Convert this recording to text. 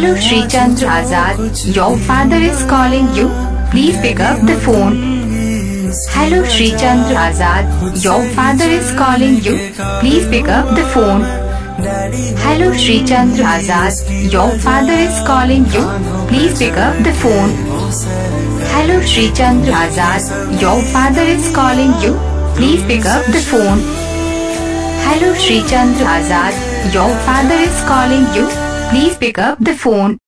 Hello Sri Chandra Azad, your father is calling you. Please pick up the phone. Hello Sri Chandra Azad, your father is calling you. Please pick up the phone. Hello Sri Chandra Azad, your father is calling you. Please pick up the phone. Hello Sri Chandra Azad, your father is calling you. Please pick up the phone. Hello Sri Chandra Azad, your father is calling you. Please pick up the phone.